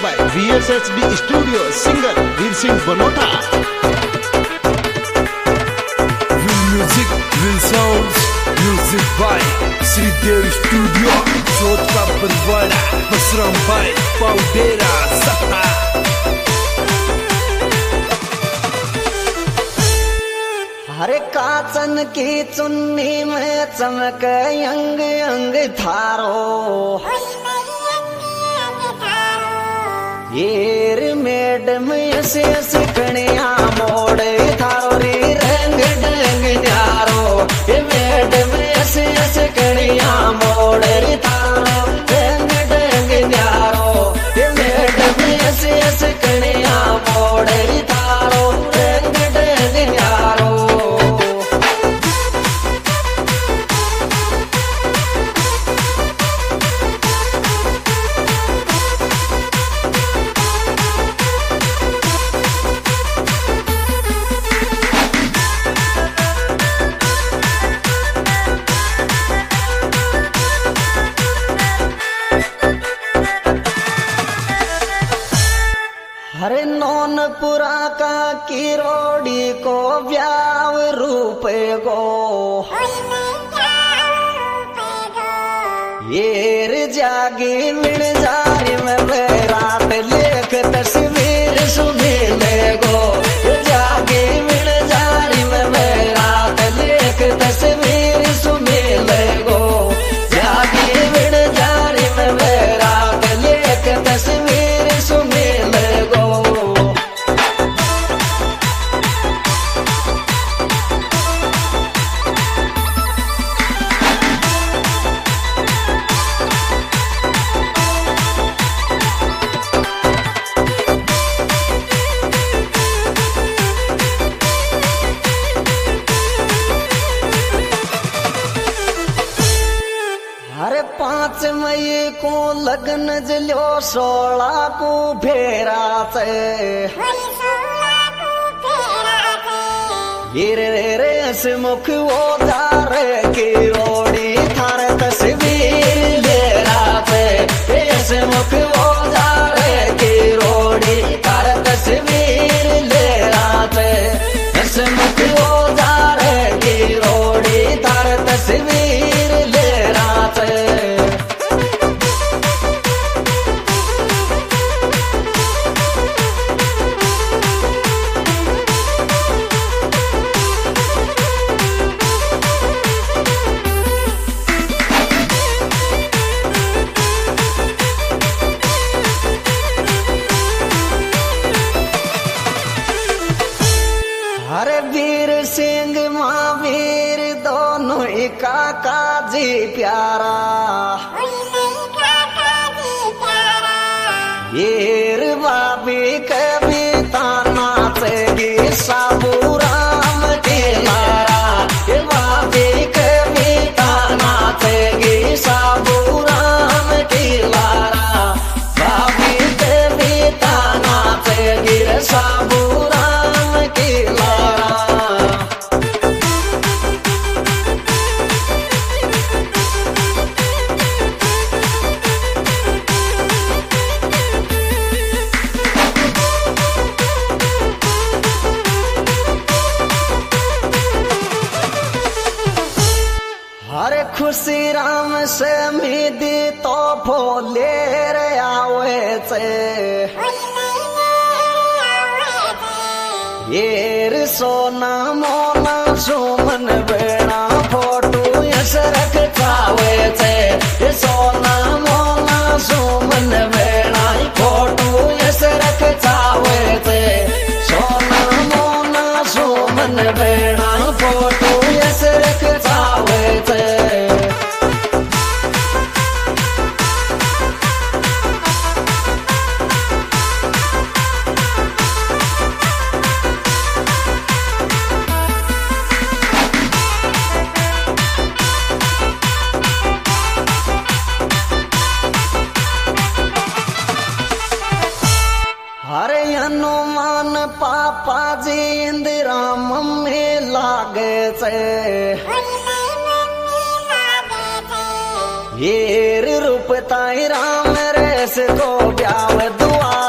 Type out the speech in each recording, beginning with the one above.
by VSHD Studio, singer Veer Singh Banota. Will music, will sounds, music by Sridev Studio. Chot ka Barwada, Basram by Paudera Saha. हरे काचन की चुन्नी में चमक अंग अंग थारो, येर मैडम ऐसे सिकड़िया मोड़ थारो रे रंग ढंग न्यारो। ये मैडम ऐसे सिकड़िया मोड़ थारो रंग ढंग न्यारो। ये मैडम ऐसे सिकड़िया मोड़ थारो रंग ढंग न्यारो। हरे नौनपुरा का किरोड़ी को व्याव रूप गो, येर जागी मिल जारी में रात लेख तस्वीर सुबह गो। जागी मिल जारी में रात लेख तस्वीर सुबह गो। जागी मिल जारी में रात लेख तस्वीर सुबह गो। हरे 5 मई को लगन जलो 16 को फेरा से, गिरे रे मुख वो दार की रोड़ी थार तस्वीर ले राते। मुख वो दार की रोड़ी थार तस्वीर ले राते। मुख वो दार की रोड़ी थार तस्वीर ले राते। हरे वीर सिंह महावीर दोनों ही काका जी प्यारा। येर बाबी कविता नाचेगी साबू राम की लारा। ये बाबी कविता नाचेगी साबू राम की लारा। बाबी कविता नाचेगी साबू राम की लारा। हरे खुशी राम से मिदी तो भोले रे आवे से, येर सोना मोना सुमन बेड़ा फोटो यस रख खावे से। सोना मोना सुमन बेड़ा फोटो यस रख खावे से। सोना मोना सुमन बेड़ा फोटो यस रख खावे से। हरे हनुमान पापा जी इंदिरा मम्मी लागे से। येर रूप ताई राम रेस को ब्याव दुआ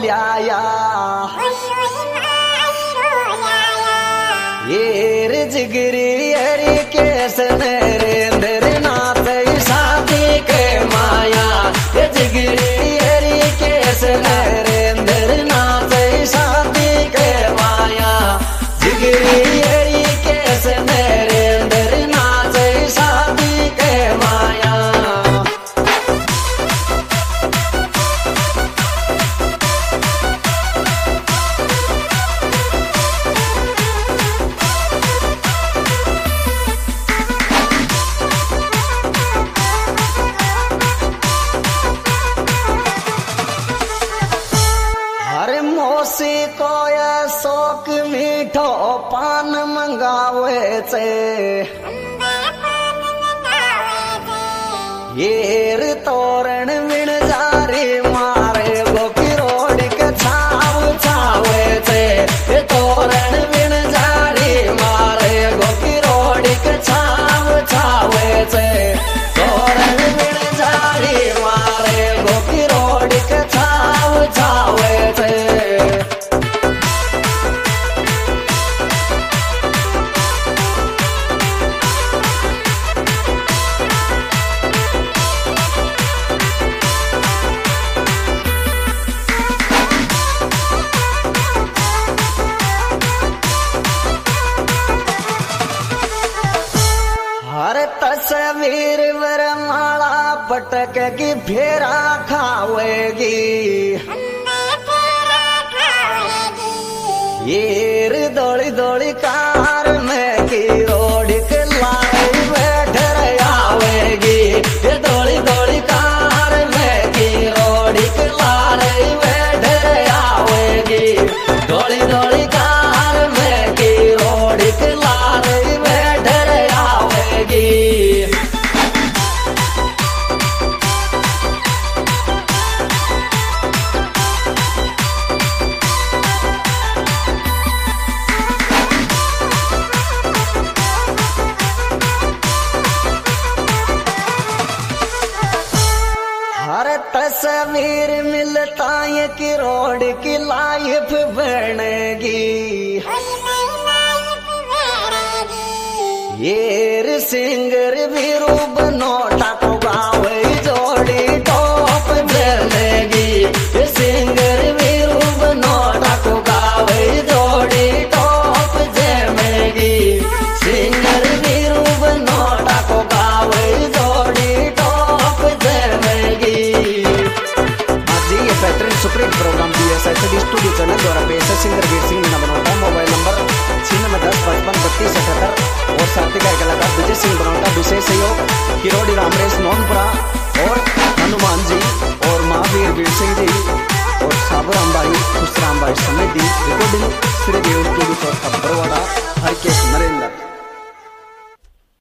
ल्याया ये रे जिगरी हरी केस नरेंद्र नाथ शादी के माया ये जिगरी हरी केस नरेंद्र नाथ शादी के माया जिगरी हरी केस नरेंद्र नाथ शादी के माया मोसी को ये शौक मीठो पान मंगावे छे येर तोरण मिण जारी मारे गोपी रोड के छाव छावे छे ये तोरण मिण जारी मारे गोपी रोड के छाव छावे छे तोरण मिण जारी मारे गोपी रोड के छाव छावे छे तस्वीर वरमाला पटक की फेरा खावेगी ये दौड़ी दौड़ी कार में की रोड के लाई बैठ आवेगी ये दौड़ी दौड़ी कार में की रोड के लाई बैठ आवेगी दौड़ी दौड़ी कार में की रोड के लाई बैठ आवेगी तस्वीर मिलता है कि रोड की लाइफ बनेगी ये सिंगर वीरू बनोटा को गावे जोड़ी टॉप बनेगी ये सिंगर वीरू बनोटा को गावे जोड़ी टॉप जमेगी सिंगर वीरू बनोटा को गावे जोड़ी टॉप जमेगी supreme programme BSICD studio channel द्वारा पेश है singer Veer Singh Meena Banota mobile number 9610553277 और साथी गायक कलाकार विजय सिंह बनोटा विशेष सहयोग किरोड़ी रामरेश नौनपुरा और हनुमान जी और महावीर वीर सिंह जी और साबुराम भाई खुशराम भाई समेत रिकॉर्डिंग श्री देव स्टूडियो बरवाड़ा।